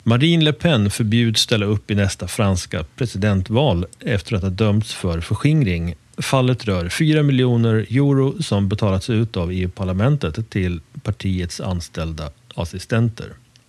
Marine Le Pen förbjuds ställa upp i nästa franska presidentval efter att ha dömts för förskingring. Fallet rör 4 miljoner euro som betalats ut av EU-parlamentet till partiets anställda assistenter.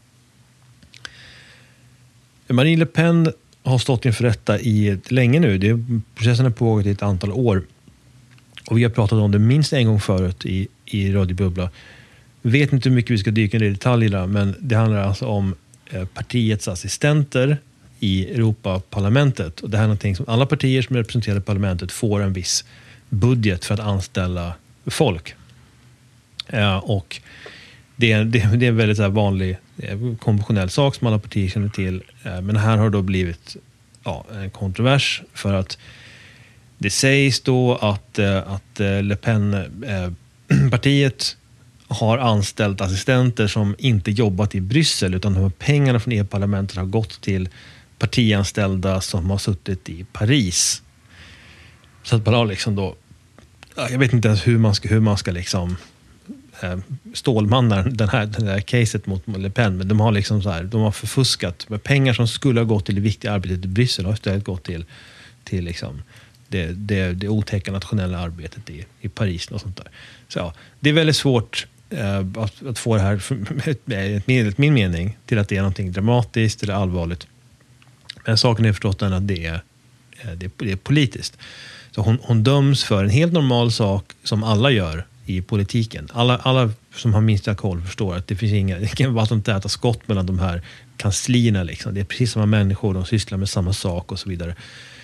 Marine Le Pen har stått inför rätta länge nu. Processen har pågått i ett antal år. Och vi har pratat om det minst en gång förut i Radio Bubbla. Vet inte hur mycket vi ska dyka ner i detaljerna, men det handlar alltså om partiets assistenter i Europaparlamentet. Och det här är någonting som alla partier som representerar parlamentet får en viss budget för att anställa folk. Och det är en väldigt så här vanlig konventionell sak som alla partier känner till. Men här har då blivit en kontrovers för att det sägs då att Le Pen-partiet har anställt assistenter som inte jobbat i Bryssel, utan de här pengarna från EU-parlamentet har gått till partianställda som har suttit i Paris. Så att bara liksom då, jag vet inte ens hur man ska liksom stålmanna den här caset mot Le Pen, men de har liksom så här, de har förfuskat med pengar som skulle ha gått till det viktiga arbetet i Bryssel, har istället gått till liksom det otäcka nationella arbetet i Paris och sånt där. Så ja, det är väldigt svårt att få det här, enligt min mening, till att det är någonting dramatiskt eller allvarligt. Men saken är förstås den att det är politiskt. Så hon döms för en helt normal sak som alla gör i politiken. Alla som har minsta koll förstår att det finns ingen vattentäta skott mellan de här kanslierna. Liksom. Det är precis samma människor, de sysslar med samma sak och så vidare.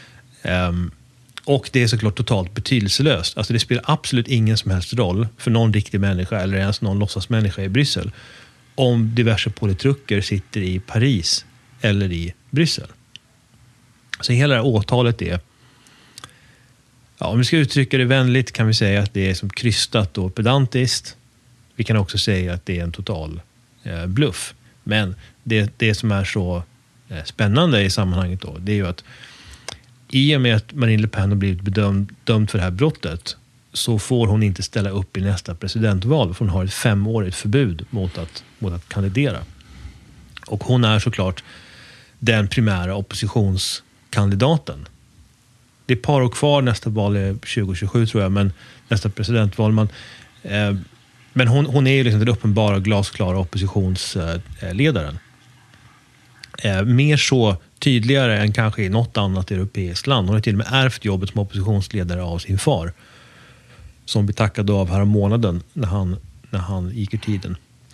Och det är såklart totalt betydelselöst. Alltså det spelar absolut ingen som helst roll för någon riktig människa eller ens någon låtsasmänniska i Bryssel om diverse politruker sitter i Paris eller i Bryssel. Så hela det här åtalet är, om vi ska uttrycka det vänligt kan vi säga att det är som krystat och pedantiskt. Vi kan också säga att det är en total bluff. Men det som är så spännande i sammanhanget då, det är ju att i och med att Marine Le Pen har blivit dömd för det här brottet så får hon inte ställa upp i nästa presidentval, för hon har ett 5-årigt förbud mot att kandidera. Och hon är såklart den primära oppositionskandidaten. Det är ett par år kvar, nästa val är 2027 tror jag, men nästa presidentval. Men hon är ju liksom den uppenbara glasklara oppositionsledaren. Mer så tydligare än kanske i något annat europeiskt land. Hon har till och med ärvt jobbet som oppositionsledare av sin far, som vi tackade av här månaden när han gick ur tiden.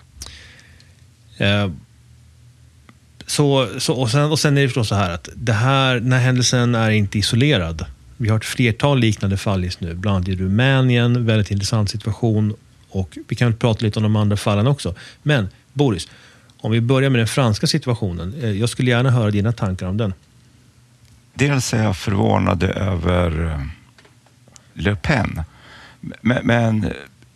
Och sen är det förstås så här att den här händelsen är inte isolerad. Vi har ett flertal liknande fall just nu, bland annat i Rumänien, väldigt intressant situation, och vi kan prata lite om de andra fallen också. Men Boris, om vi börjar med den franska situationen, jag skulle gärna höra dina tankar om den. Dels är jag förvånad över Le Pen, men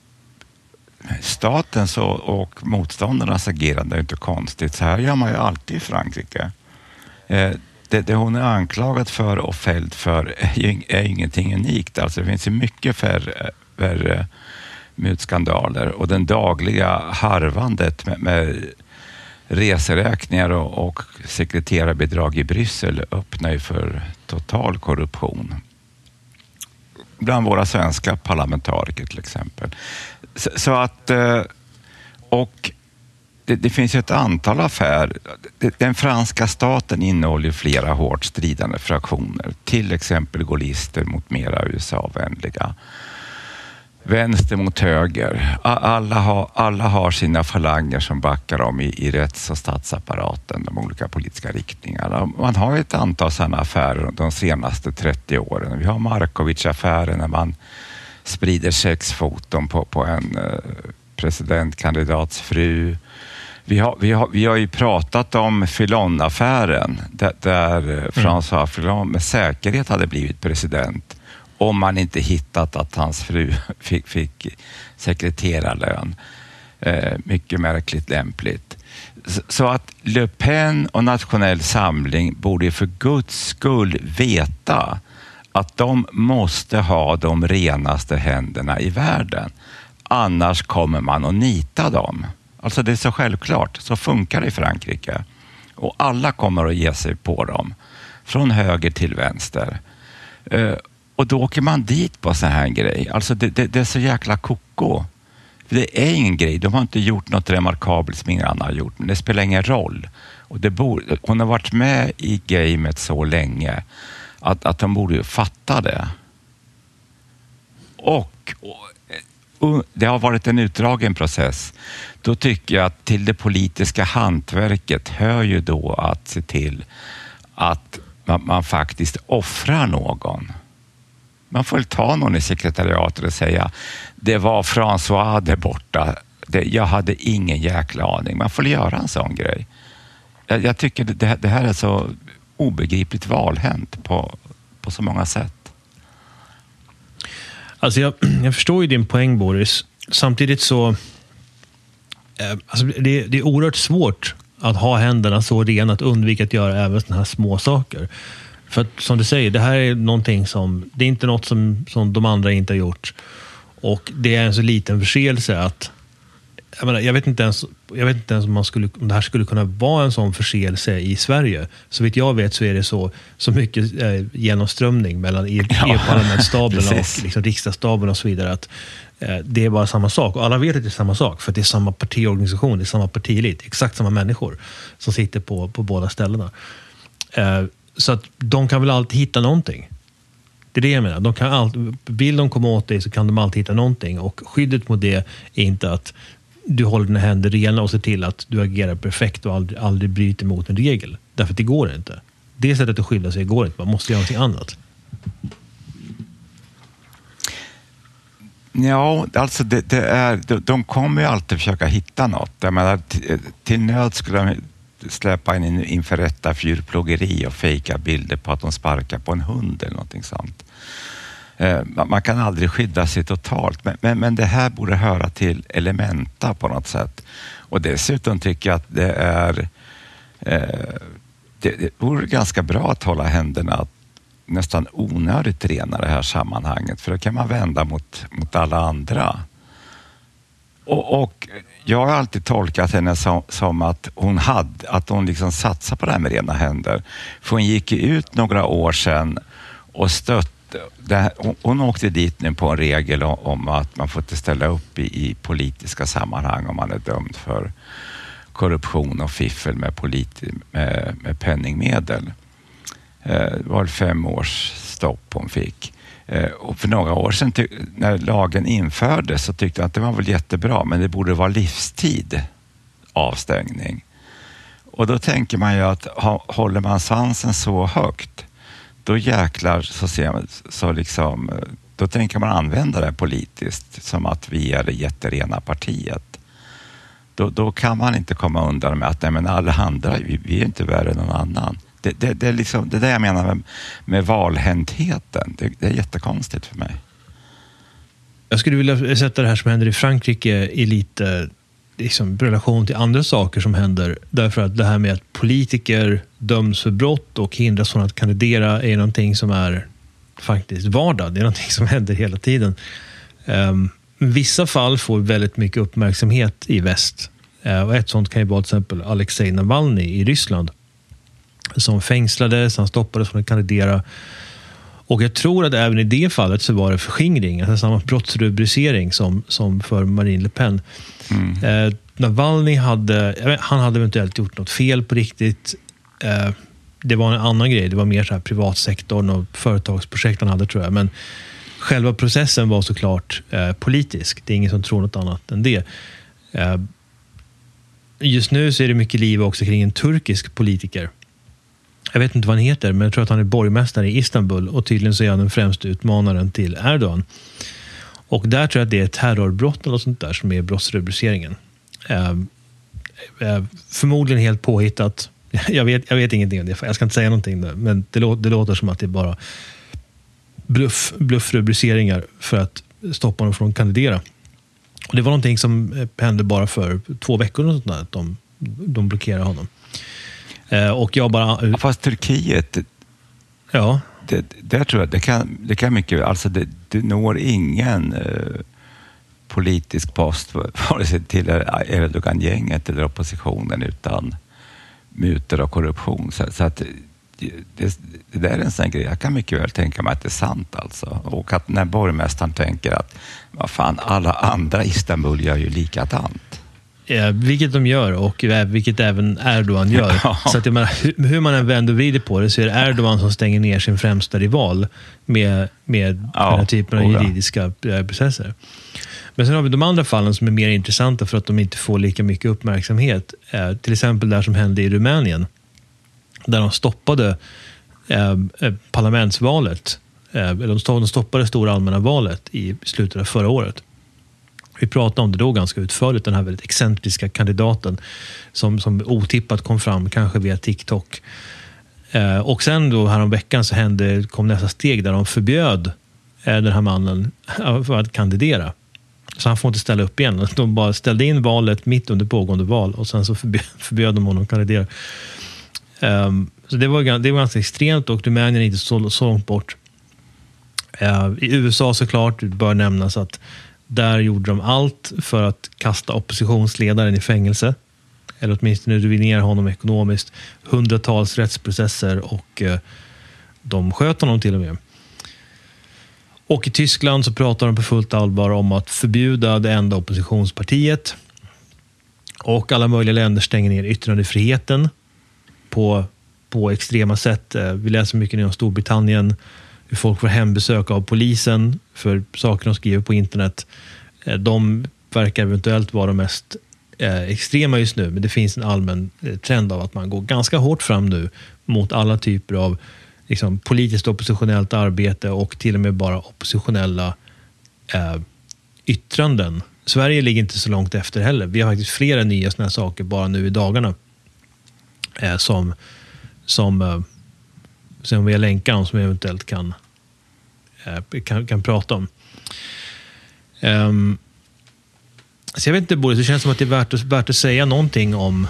statens och motståndarnas agerande är inte konstigt. Så här gör man ju alltid i Frankrike. Det hon är anklagad för och fälld för är ingenting unikt. Alltså det finns ju mycket färre mutskandaler, och den dagliga harvandet med reseräkningar och sekreterarbidrag i Bryssel öppnar ju för total korruption. Bland våra svenska parlamentariker till exempel. Så att, och det finns ju ett antal affärer. Den franska staten innehåller flera hårt stridande fraktioner. Till exempel gaullister mot mera USA-vänliga. Vänster mot höger. Alla har sina falanger som backar dem i rätts- och statsapparaten, de olika politiska riktningarna. Man har ett antal sådana affärer de senaste 30 åren. Vi har Markovic-affären när man sprider sexfoton på en presidentkandidats fru. Vi har ju pratat om Fillon-affären där François Fillon med säkerhet hade blivit president om man inte hittat att hans fru fick sekreterarlön. Mycket märkligt lämpligt. Så att Le Pen och Nationell Samling borde för Guds skull veta att de måste ha de renaste händerna i världen. Annars kommer man att nita dem. Alltså det är så självklart. Så funkar det i Frankrike. Och alla kommer att ge sig på dem. Från höger till vänster. Och då åker man dit på så här grej. Alltså det är så jäkla koko. Det är ingen grej. De har inte gjort något remarkabelt som ingen annan har gjort. Men det spelar ingen roll. Och hon har varit med i gamet så länge att de borde fatta det. Och det har varit en utdragen process. Då tycker jag att till det politiska hantverket hör ju då att se till att man faktiskt offrar någon. Man får ta någon i sekretariatet och säga det var François där borta. Jag hade ingen jäkla aning. Man får göra en sån grej. Jag tycker det här är så obegripligt valhänt på så många sätt. Alltså jag förstår ju din poäng, Boris. Samtidigt så alltså det är oerhört svårt att ha händerna så rena att undvika att göra även såna här små saker. För att, som du säger, det här är någonting som det är inte något som de andra inte har gjort. Och det är en så liten förseelse att jag vet inte ens om det här skulle kunna vara en sån förseelse i Sverige. Så vitt jag vet så är det så mycket genomströmning mellan EU-parlamentsstaben och liksom riksdagsstaben och så vidare att det är bara samma sak. Och alla vet att det är samma sak för att det är samma partiorganisation, det är samma partielit, exakt samma människor som sitter på båda ställena. Så att de kan väl alltid hitta någonting. Det är det jag menar. Vill de komma åt dig så kan de alltid hitta någonting. Och skyddet mot det är inte att du håller dina händer rena och ser till att du agerar perfekt och aldrig bryter mot en regel. Därför att det går inte. Det sättet att skydda sig går inte. Man måste göra någonting annat. Ja, alltså de kommer ju alltid försöka hitta något. Jag menar, till nöd skulle de släppa in inför rätta för djurplågeri och fejka bilder på att de sparkar på en hund eller någonting sånt. Man kan aldrig skydda sig totalt, men det här borde höra till elementa på något sätt. Och dessutom tycker jag att det vore ganska bra att hålla händerna nästan onödigt rena i det här sammanhanget, för då kan man vända mot alla andra. Och jag har alltid tolkat henne som att hon liksom satsar på det här med rena händer. För hon gick ut några år sedan och hon åkte dit nu på en regel om att man får inte ställa upp i politiska sammanhang om man är dömd för korruption och fiffel med penningmedel. Det var 5 års stopp hon fick. Och för några år sedan när lagen infördes så tyckte jag att det var väl jättebra, men det borde vara livstid avstängning. Och då tänker man ju att håller man svansen så högt, då jäklar då tänker man använda det politiskt som att vi är det jätterena partiet. Då kan man inte komma undan med att nej, men alla andra, vi är inte värre än någon annan. Det är liksom det där jag menar med valhäntheten. Det är jättekonstigt för mig. Jag skulle vilja sätta det här som händer i Frankrike i lite liksom, relation till andra saker som händer. Därför att det här med att politiker döms för brott och hindras från att kandidera är någonting som är faktiskt vardag. Det är någonting som händer hela tiden. Vissa fall får väldigt mycket uppmärksamhet i väst. Och ett sånt kan ju vara till exempel Alexej Navalny i Ryssland. Som fängslades, han stoppades från att kandidera. Och jag tror att även i det fallet så var det förskingring, alltså samma brottsrubricering som för Marine Le Pen. Navalny hade eventuellt gjort något fel på riktigt. Det var en annan grej, det var mer så här privatsektorn och företagsprojekt han hade, tror jag. Men själva processen var såklart politisk. Det är ingen som tror något annat än det. Just nu så är det mycket liv också kring en turkisk politiker. Jag vet inte vad han heter, men jag tror att han är borgmästare i Istanbul och tydligen så är han den främsta utmanaren till Erdogan. Och där tror jag att det är terrorbrott eller sånt där som är brottsrubriceringen. Förmodligen helt påhittat. Jag vet ingenting om det, jag ska inte säga någonting där, men det låter som att det är bara bluffrubriceringar för att stoppa honom från att kandidera. Och det var någonting som hände bara för 2 veckor och sånt där, att de blockerade honom. Och jag bara... Fast Turkiet, ja. Det tror jag, det kan mycket, alltså det når ingen politisk post vare sig till Erdogan-gänget eller oppositionen, utan mutor och korruption. Så att det där är en sån grej. Jag kan mycket väl tänka mig att det är sant alltså. Och att när borgmästaren tänker att vad fan, alla andra i Istanbul gör ju likadant. Ja, vilket de gör och vilket även Erdogan gör. Ja. Så att jag menar, hur man än vänder och vrider på det så är det Erdogan som stänger ner sin främsta rival med den här typen av juridiska processer. Men sen har vi de andra fallen som är mer intressanta för att de inte får lika mycket uppmärksamhet. Till exempel det som hände i Rumänien. Där de stoppade parlamentsvalet. De stoppade stora allmänna valet i slutet av förra året. Vi pratade om det då ganska utförligt, den här väldigt excentriska kandidaten som otippat kom fram, kanske via TikTok. Och sen då häromveckan så kom nästa steg där de förbjöd den här mannen för att kandidera. Så han får inte ställa upp igen. De bara ställde in valet mitt under pågående val och sen så förbjöd de honom att kandidera. Så det var ganska extremt och Rumänien är inte så långt bort. I USA såklart bör nämnas att där gjorde de allt för att kasta oppositionsledaren i fängelse. Eller åtminstone ruinera honom ekonomiskt. Hundratals rättsprocesser och de sköt honom till och med. Och i Tyskland så pratar de på fullt allvar om att förbjuda det enda oppositionspartiet. Och alla möjliga länder stänger ner yttrandefriheten på extrema sätt. Vi läser mycket nu om Storbritannien, hur folk får hembesök av polisen för saker de skriver på internet. De verkar eventuellt vara de mest extrema just nu, men det finns en allmän trend av att man går ganska hårt fram nu mot alla typer av liksom, politiskt oppositionellt arbete och till och med bara oppositionella yttranden. Sverige ligger inte så långt efter heller. Vi har faktiskt flera nya såna här saker bara nu i dagarna som vi har länkar om som vi eventuellt kan prata om. Så jag vet inte, Boris, det känns som att det är värt att säga någonting om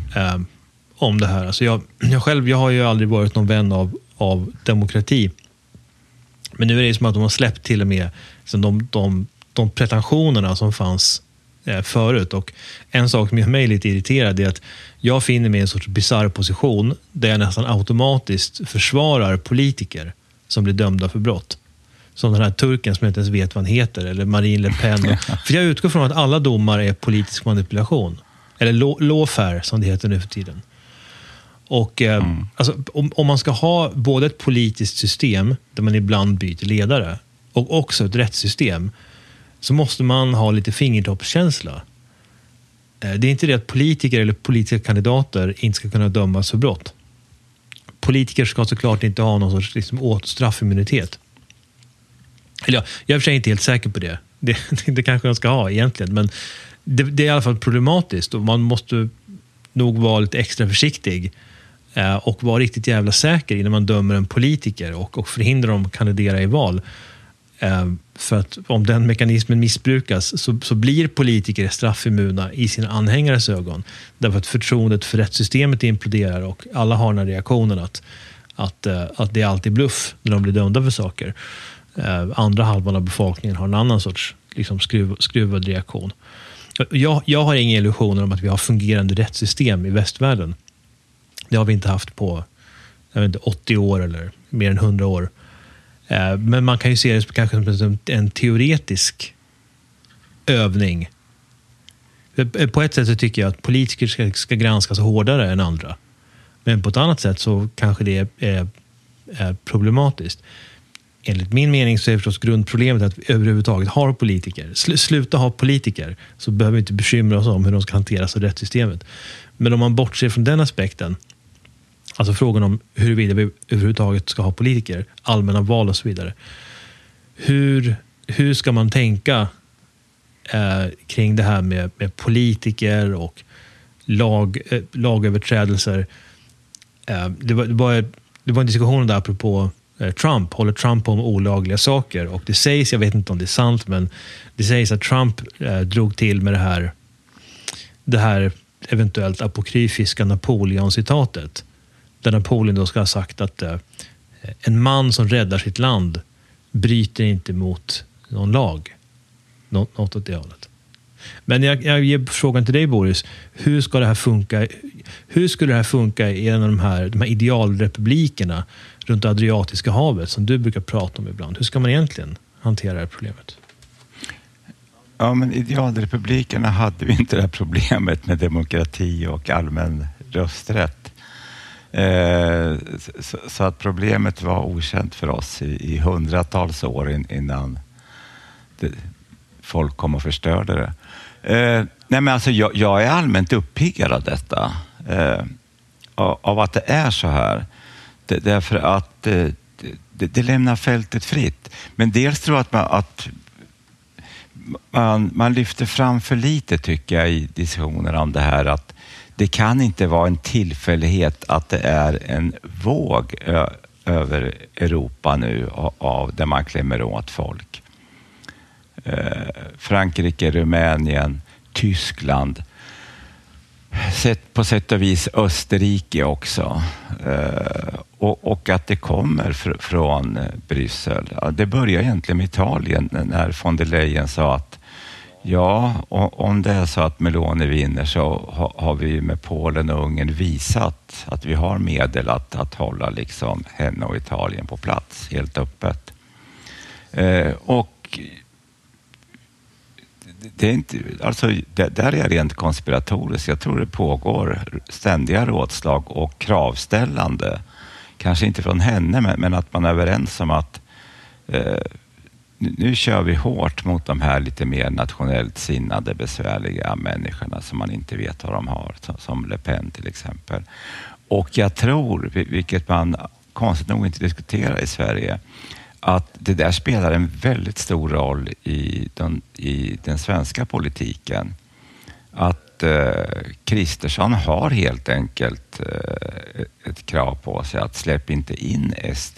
det här. Alltså jag har ju aldrig varit någon vän av demokrati. Men nu är det som att de har släppt till och med liksom de pretensionerna som fanns förut. Och en sak som gör mig lite irriterad är att jag finner mig i en sorts bizarr position där jag nästan automatiskt försvarar politiker som blir dömda för brott. Som den här turken som jag inte ens vet vad han heter, eller Marine Le Pen. För jag utgår från att alla domar är politisk manipulation. Eller lawfare som det heter nu för tiden. Och alltså, om man ska ha både ett politiskt system där man ibland byter ledare och också ett rättssystem, så måste man ha lite fingertoppskänsla. Det är inte det att politiker eller politiska kandidater inte ska kunna dömas för brott. Politiker ska såklart inte ha någon sorts liksom, straffimmunitet. Eller jag är för sig inte helt säker på det. Det kanske de ska ha egentligen. Men det är i alla fall problematiskt. Och man måste nog vara lite extra försiktig och vara riktigt jävla säker innan man dömer en politiker och förhindrar dem att kandidera i val. För att om den mekanismen missbrukas så blir politiker straffimmuna i sina anhängares ögon. Därför att förtroendet för rättssystemet imploderar och alla har den här reaktionen att det är alltid bluff när de blir dömda för saker. Andra halvan av befolkningen har en annan sorts liksom, skruvad reaktion. Jag har inga illusioner om att vi har fungerande rättssystem i västvärlden. Det har vi inte haft på 80 år eller mer än 100 år. Men man kan ju se det kanske som en teoretisk övning. På ett sätt så tycker jag att politiker ska granskas hårdare än andra. Men på ett annat sätt så kanske det är problematiskt. Enligt min mening så är förstås grundproblemet att vi överhuvudtaget har politiker. Sluta ha politiker så behöver vi inte bekymra oss om hur de ska hanteras av rättssystemet. Men om man bortser från den aspekten, alltså frågan om huruvida vi överhuvudtaget ska ha politiker, allmänna val och så vidare. Hur ska man tänka kring det här med politiker och lagöverträdelser? Det var en diskussion där apropå Trump. Håller Trump på med olagliga saker? Och det sägs, jag vet inte om det är sant, men det sägs att Trump drog till med det här eventuellt apokryfiska Napoleon-citatet. Där Napoleon då ska ha sagt att en man som räddar sitt land bryter inte mot någon lag. Något åt det hållet. Men jag ger frågan till dig, Boris. Hur ska det här funka? Hur skulle det här funka i en av de här idealrepublikerna runt Adriatiska havet som du brukar prata om ibland? Hur ska man egentligen hantera det här problemet? Ja, men idealrepublikerna hade vi inte det här problemet med demokrati och allmän rösträtt. Så att problemet var okänt för oss i hundratals år innan folk kom och förstörde det. Nej, men alltså jag är allmänt uppiggad av detta. Av att det är så här. Därför att det lämnar fältet fritt. Men dels tror jag att man lyfter fram för lite, tycker jag, i diskussioner om det här, att det kan inte vara en tillfällighet att det är en våg över Europa nu av där man klämmer åt folk. Frankrike, Rumänien, Tyskland, på sätt och vis Österrike också. Och att det kommer från Bryssel. Ja, det börjar egentligen med Italien när von der Leyen sa att ja, om det är så att Meloni vinner så har vi med Polen och Ungern visat att vi har medel att hålla liksom henne och Italien på plats helt öppet. Och det är inte, alltså där är jag rent konspiratorisk. Jag tror det pågår ständiga rådslag och kravställande. Kanske inte från henne, men att man är överens om att nu kör vi hårt mot de här lite mer nationellt sinnade, besvärliga människorna som man inte vet vad de har, som Le Pen till exempel. Och jag tror, vilket man konstigt nog inte diskuterar i Sverige, att det där spelar en väldigt stor roll i den svenska politiken. Att Kristersson har helt enkelt ett krav på sig att släppa inte in SD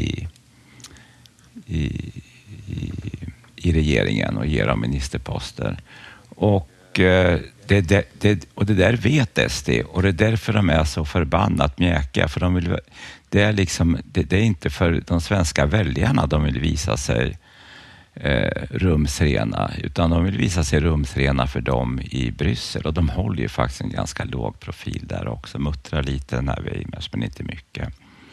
i regeringen och ge dem ministerposter. Och det där vet SD, och det är därför de är så förbannat mjäkiga, för de vill, det är inte för de svenska väljarna de vill visa sig rumsrena, utan de vill visa sig rumsrena för dem i Bryssel, och de håller ju faktiskt en ganska låg profil där också, muttrar lite när vi men inte mycket.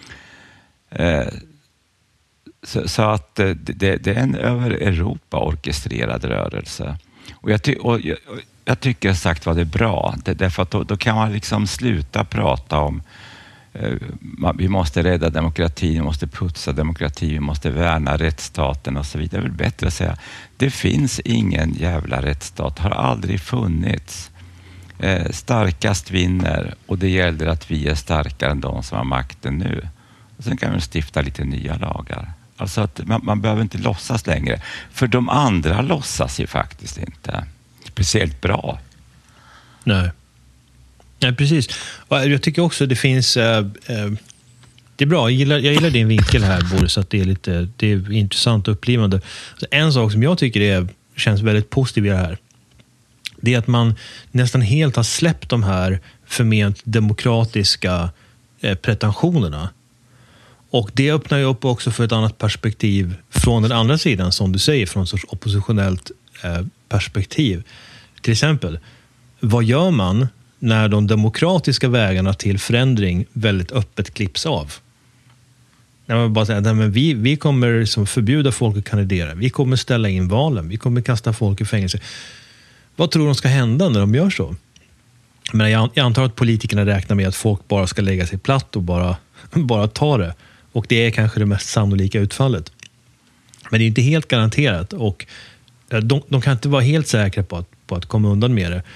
Så att det är en över Europa orkestrerad rörelse. Och jag tycker sagt vad det är bra. Därför att då kan man liksom sluta prata om vi måste rädda demokratin, vi måste putsa demokrati, vi måste värna rättsstaten och så vidare. Det är väl bättre att säga, det finns ingen jävla rättsstat, har aldrig funnits. Starkast vinner, och det gäller att vi är starkare än de som har makten nu. Och sen kan vi stifta lite nya lagar. Alltså att man behöver inte låtsas längre. För de andra låtsas ju faktiskt inte speciellt bra. Nej, precis. Och jag tycker också det finns... det är bra, jag gillar din vinkel här, Boris, att det är intressant och upplivande. En sak som jag tycker känns väldigt positiv i det här, det är att man nästan helt har släppt de här förment demokratiska pretensionerna. Och det öppnar ju upp också för ett annat perspektiv från den andra sidan, som du säger, från en sorts oppositionellt perspektiv. Till exempel, vad gör man när de demokratiska vägarna till förändring väldigt öppet klipps av? När man bara säger att vi kommer som förbjuda folk att kandidera, vi kommer ställa in valen, vi kommer kasta folk i fängelse. Vad tror de ska hända när de gör så? Men jag antar att politikerna räknar med att folk bara ska lägga sig platt och bara ta det. Och det är kanske det mest sannolika utfallet. Men det är inte helt garanterat, och de kan inte vara helt säkra på att komma undan med det.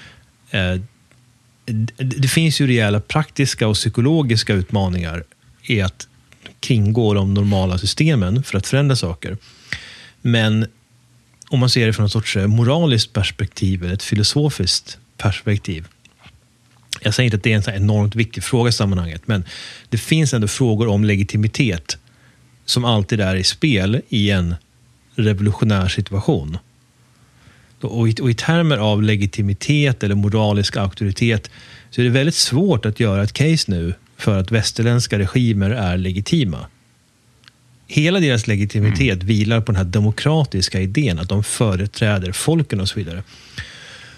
Det finns ju rejäla praktiska och psykologiska utmaningar i att kringgå de normala systemen för att förändra saker. Men om man ser det från en sorts moraliskt perspektiv eller ett filosofiskt perspektiv. Jag säger inte att det är en så enormt viktig fråga i sammanhanget, men det finns ändå frågor om legitimitet som alltid är i spel i en revolutionär situation. Och i termer av legitimitet eller moralisk auktoritet så är det väldigt svårt att göra ett case nu för att västerländska regimer är legitima. Hela deras legitimitet vilar på den här demokratiska idén att de företräder folken och så vidare.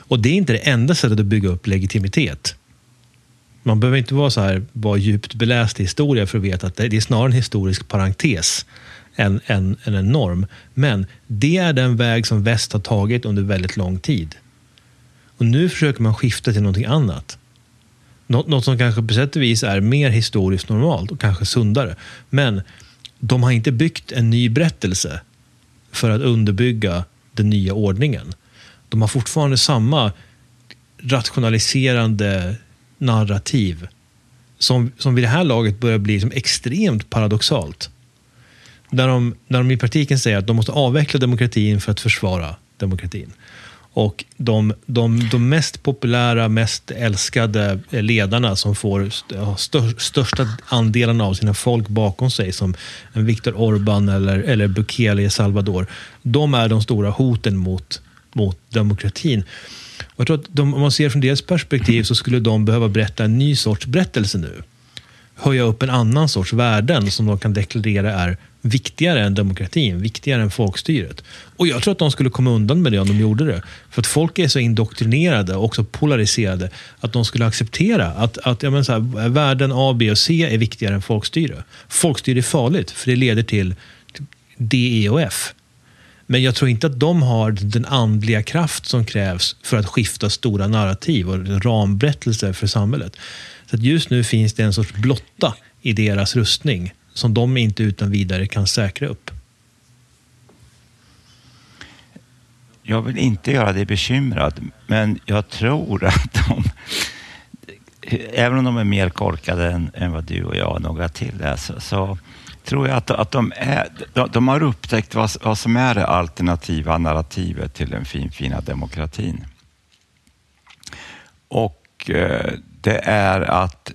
Och det är inte det enda sättet att bygga upp legitimitet. Man behöver inte vara djupt beläst i historia för att veta att det är snarare en historisk parentes än en norm. Men det är den väg som väst har tagit under väldigt lång tid. Och nu försöker man skifta till någonting annat. Något som kanske på sätt och vis är mer historiskt normalt och kanske sundare. Men de har inte byggt en ny berättelse för att underbygga den nya ordningen. De har fortfarande samma rationaliserande narrativ som vid det här laget börjar bli som extremt paradoxalt. Där de i praktiken säger att de måste avveckla demokratin för att försvara demokratin. Och de mest populära, mest älskade ledarna som får största andelen av sina folk bakom sig, som en Viktor Orbán eller Bukele i Salvador, de är de stora hoten mot demokratin. Och jag tror att om man ser från deras perspektiv så skulle de behöva berätta en ny sorts berättelse nu. Höja upp en annan sorts värden som de kan deklarera är viktigare än demokratin, viktigare än folkstyret. Och jag tror att de skulle komma undan med det om de gjorde det. För att folk är så indoktrinerade och också polariserade att de skulle acceptera att värden A, B och C är viktigare än folkstyre. Folkstyre är farligt för det leder till D, E och F. Men jag tror inte att de har den andliga kraft som krävs för att skifta stora narrativ och ramberättelser för samhället. Så att just nu finns det en sorts blotta i deras rustning som de inte utan vidare kan säkra upp. Jag vill inte göra dig bekymrad, men jag tror att även om de är mer korkade än vad du och jag och några till är, så tror jag att de har upptäckt vad som är det alternativa narrativet till den fina demokratin. Och det är att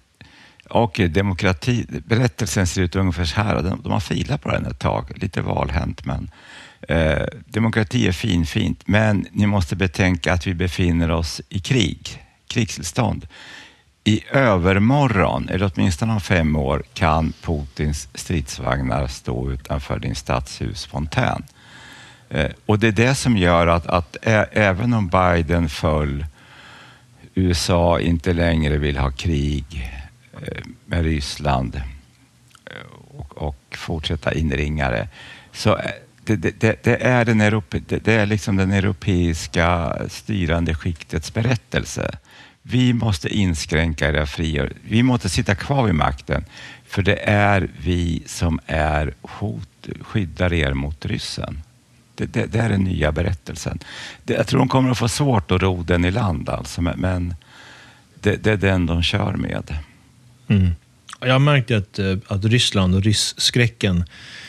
berättelsen ser ut ungefär så här. De har filat på den ett tag, lite valhänt, men demokrati är fint, men ni måste betänka att vi befinner oss i krigstillstånd. I övermorgon, eller åtminstone om 5 år, kan Putins stridsvagnar stå utanför din stadshusfontän. Och det är det som gör att även om Biden föll, USA inte längre vill ha krig med Ryssland och fortsätta inringare, så det är liksom den europeiska styrande skiktets berättelse. Vi måste inskränka era friheter. Vi måste sitta kvar vid makten, för det är vi som är skyddar er mot ryssen. Det är den nya berättelsen. Jag tror de kommer att få svårt att ro den i land, alltså, men det är den de kör med. Mm. Jag har märkt att Ryssland och rysskräcken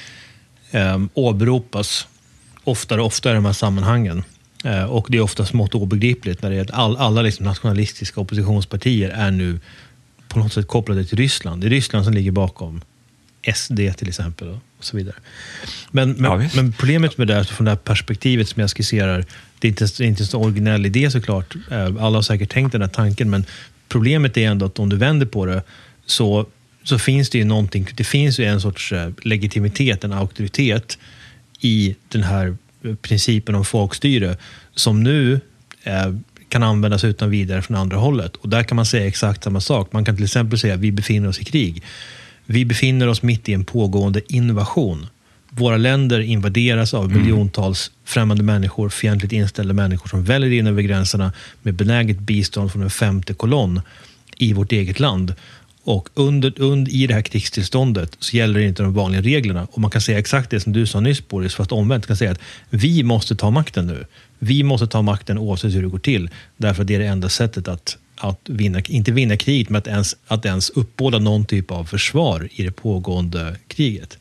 åberopas oftare i de här sammanhangen. Och det är ofta smått obegripligt när det är att alla liksom nationalistiska oppositionspartier är nu på något sätt kopplade till Ryssland. Det är Ryssland som ligger bakom SD till exempel och så vidare. Men problemet med det från det här perspektivet som jag skisserar, det är inte så originell idé såklart. Alla har säkert tänkt den här tanken, men problemet är ändå att om du vänder på det så finns det ju någonting, det finns ju en sorts legitimitet, en auktoritet i den här principen om folkstyre som nu kan användas utan vidare från andra hållet. Och där kan man säga exakt samma sak. Man kan till exempel säga att vi befinner oss i krig. Vi befinner oss mitt i en pågående invasion. Våra länder invaderas av miljontals främmande människor, fientligt inställda människor som väljer in över gränserna med benäget bistånd från en 5:e kolonn i vårt eget land. Och i det här krigstillståndet så gäller det inte de vanliga reglerna. Och man kan säga exakt det som du sa nyss, Boris, fast omvänt kan säga att vi måste ta makten nu. Vi måste ta makten oavsett hur det går till. Därför att det är det enda sättet att inte vinna kriget, men att ens uppbåda någon typ av försvar i det pågående kriget.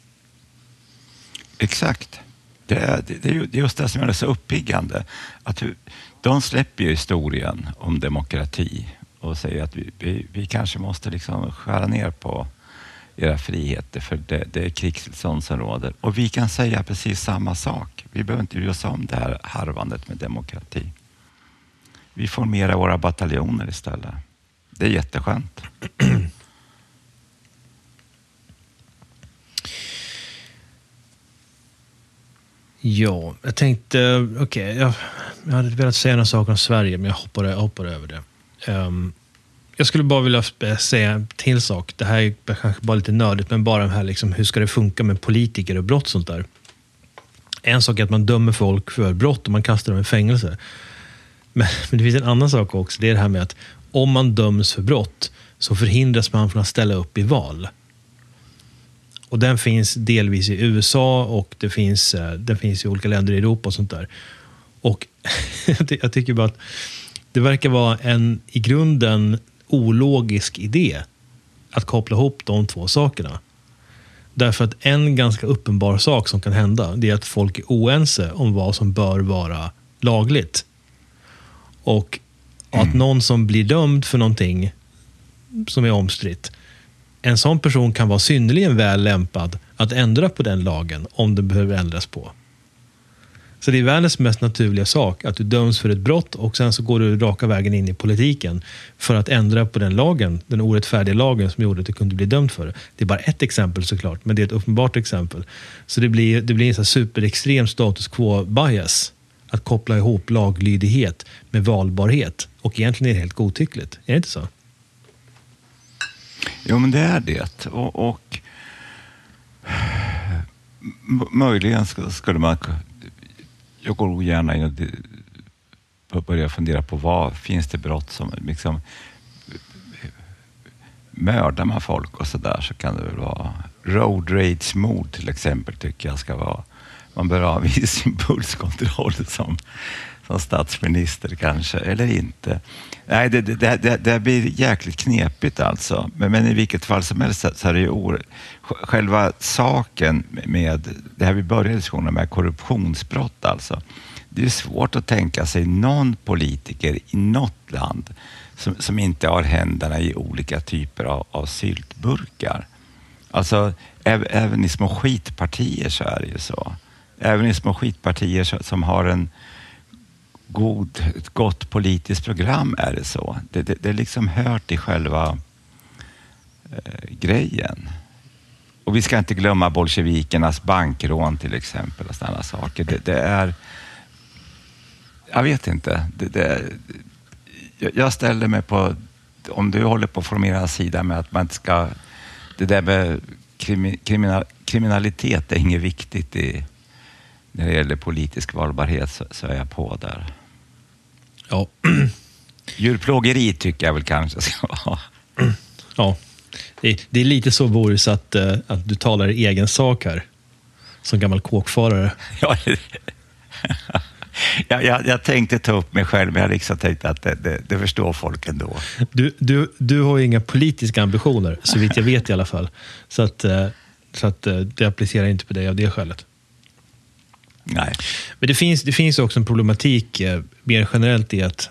Exakt. Det är just det som är så uppiggande. Att de släpper ju historien om demokrati och säger att vi kanske måste liksom skära ner på era friheter, för det är krigstillstånd som råder. Och vi kan säga precis samma sak. Vi behöver inte bry oss om det här harvandet med demokrati. Vi formerar våra bataljoner istället. Det är jätteskönt. Ja, jag tänkte, jag hade velat säga några saker om Sverige, men jag hoppar över det. Jag skulle bara vilja säga en till sak. Det här är kanske bara lite nördigt, men bara de här liksom, hur ska det funka med politiker och brott och sånt där. En sak är att man dömer folk för brott och man kastar dem i fängelse. Men det finns en annan sak också. Det är det här med att om man döms för brott så förhindras man från att ställa upp i val. Och den finns delvis i USA och den finns i olika länder i Europa och sånt där. Och jag tycker bara att det verkar vara en i grunden ologisk idé att koppla ihop de två sakerna. Därför att en ganska uppenbar sak som kan hända, det är att folk är oense om vad som bör vara lagligt. Och att någon som blir dömd för någonting som är omstritt, en sån person kan vara synnerligen väl lämpad att ändra på den lagen om det behöver ändras på. Så det är världens mest naturliga sak att du döms för ett brott och sen så går du raka vägen in i politiken för att ändra på den lagen, den orättfärdiga lagen som gjorde att du kunde bli dömd för det. Det är bara ett exempel såklart, men det är ett uppenbart exempel. Så det blir en så superextrem status quo bias att koppla ihop laglydighet med valbarhet, och egentligen är det helt godtyckligt. Är det inte så? Jo, men det är det. Och möjligen skulle man... Jag går gärna in och börjar fundera på vad finns det brott som liksom mördar man folk och sådär, så kan det väl vara road rage-mord till exempel, tycker jag ska vara. Man bör ha viss impulskontroll som statsminister kanske, eller inte. Nej, det blir jäkligt knepigt alltså. Men i vilket fall som helst så är det ju själva saken med det här vi började diskussionen med, korruptionsbrott alltså. Det är svårt att tänka sig någon politiker i något land som inte har händerna i olika typer av syltburkar. Alltså även i små skitpartier så är det ju så. Även i små skitpartier som har ett gott politiskt program är det så. Det är liksom hört i själva grejen. Och vi ska inte glömma bolsjevikernas bankrån till exempel och sådana saker. Det är... Jag vet inte. Jag ställer mig på... Om du håller på att formera en sida med att man inte ska... Det där med kriminalitet är inget viktigt när det gäller politisk valbarhet, så är jag på där. Ja. Djurplågeri tycker jag väl kanske ska vara. Ja. Det är lite så, Boris, att du talar i egen sak här. Som gammal kåkfarare. Ja, jag tänkte ta upp mig själv, men jag liksom tänkte att det förstår folk ändå. Du har ju inga politiska ambitioner, så vitt jag vet i alla fall. Så att det applicerar inte på dig av det skälet. Nej. Men det finns också en problematik mer generellt i att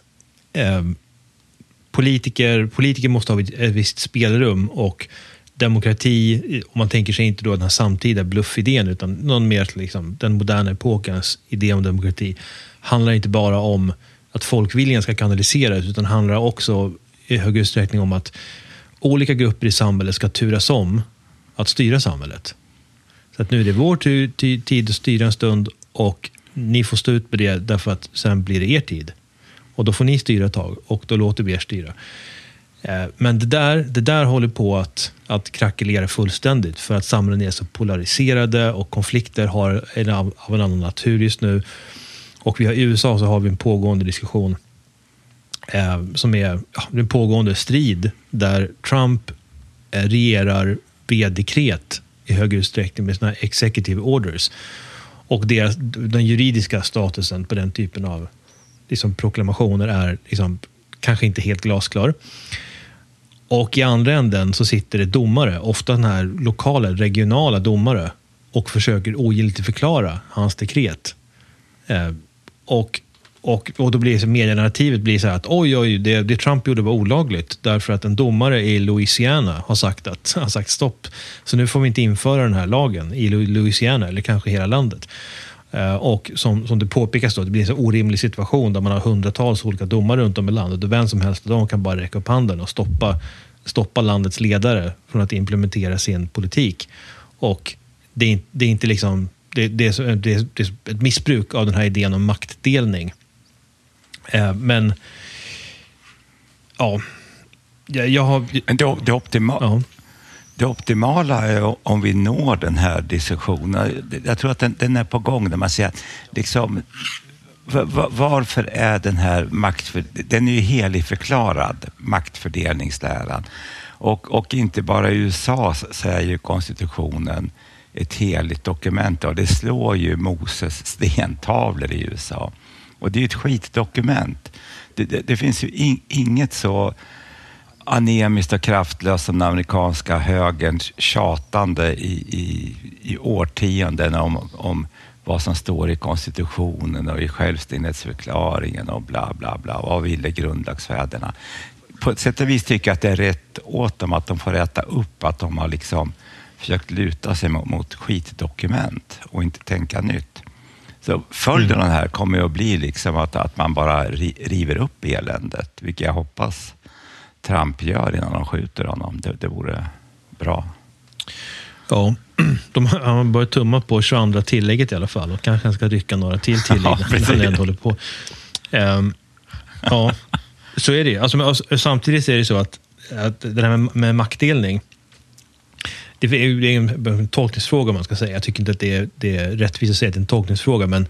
politiker måste ha ett visst spelrum, och demokrati, om man tänker sig inte då den här samtida bluffidén utan någon mer liksom, den moderna epokens idé om demokrati, handlar inte bara om att folkviljan ska kanaliseras, utan handlar också i hög utsträckning om att olika grupper i samhället ska turas om att styra samhället. Så att nu är det vår tid att styra en stund, och ni får stå ut med det därför att sen blir det er tid. Och då får ni styra ett tag, och då låter vi er styra. Men det där håller på att krackelera fullständigt, för att samhällen är så polariserade och konflikter har av en annan natur just nu. Och i USA så har vi en pågående diskussion som är en pågående strid där Trump regerar via dekret i hög utsträckning med såna executive orders. Och den juridiska statusen på den typen av liksom proklamationer är liksom kanske inte helt glasklar. Och i andra änden så sitter det domare, ofta den här lokala, regionala domare, och försöker ogiltigt förklara hans dekret. Och då blir det medienarrativet blir så här att oj, det Trump gjorde var olagligt därför att en domare i Louisiana har sagt stopp. Så nu får vi inte införa den här lagen i Louisiana eller kanske hela landet. Och som det påpekas då, det blir en så orimlig situation där man har hundratals olika domare runt om i landet, och vem som helst de kan bara räcka upp handen och stoppa landets ledare från att implementera sin politik. Och det är inte liksom det är ett missbruk av den här idén om maktdelning. Men ja, jag har... Men det optimala är om vi når den här diskussionen. Jag tror att den är på gång där man säger att liksom, varför är den här den är ju heligförklarad, maktfördelningsläran. Och inte bara i USA säger ju konstitutionen ett heligt dokument, och det slår ju Moses stentavlor i USA. Och det är ett skitdokument. Det finns ju inget så anemiskt och kraftlöst som den amerikanska högerns tjatande i årtionden om vad som står i konstitutionen och i självständighetsförklaringen och bla bla bla. Vad ville grundlagsfäderna? På ett sätt och vis tycker jag att det är rätt åt dem att de får rätta upp, att de har liksom försökt luta sig mot skitdokument och inte tänka nytt. Så följden av det här kommer ju att bli liksom att man bara river upp eländet, vilket jag hoppas Trump gör innan de skjuter honom. Det vore bra. Ja, de har börjat tumma på 22 tillägget i alla fall, och kanske ska rycka några till tillägg när han ändå håller på. Ja, så är det. Alltså, samtidigt är det så att det här med maktdelning, det är en tolkningsfråga, man ska säga. Jag tycker inte att det är rättvist att säga att det är en tolkningsfråga, men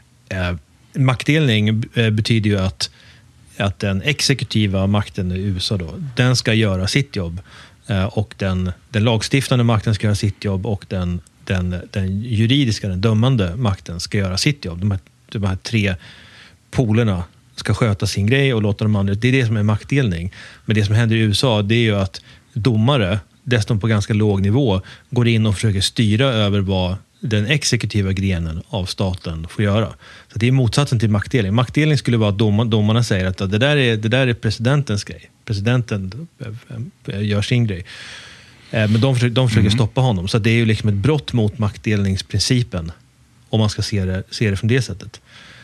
maktdelning betyder ju att den exekutiva makten i USA då, den ska göra sitt jobb, och den lagstiftande makten ska göra sitt jobb, och den juridiska, den dömande makten ska göra sitt jobb. De här 3 polerna ska sköta sin grej och låta de andra... Det är det som är maktdelning. Men det som händer i USA, det är ju att domare, dessutom på ganska låg nivå, går in och försöker styra över vad den exekutiva grenen av staten får göra. Så det är motsatsen till maktdelning. Maktdelning skulle vara att domarna säger att det där är presidentens grej. Presidenten gör sin grej. Men de försöker stoppa honom. Så det är ju liksom ett brott mot maktdelningsprincipen, om man ska se det från det sättet.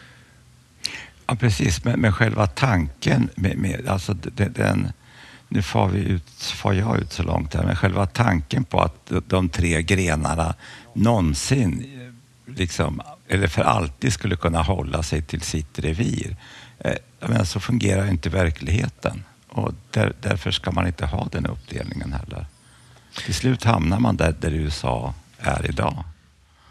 Ja, precis. Men själva tanken med alltså nu far jag ut så långt här, men själva tanken på att de 3 grenarna någonsin liksom, eller för alltid skulle kunna hålla sig till sitt revir. Men så fungerar inte verkligheten, och därför ska man inte ha den uppdelningen heller. Till slut hamnar man där USA är idag.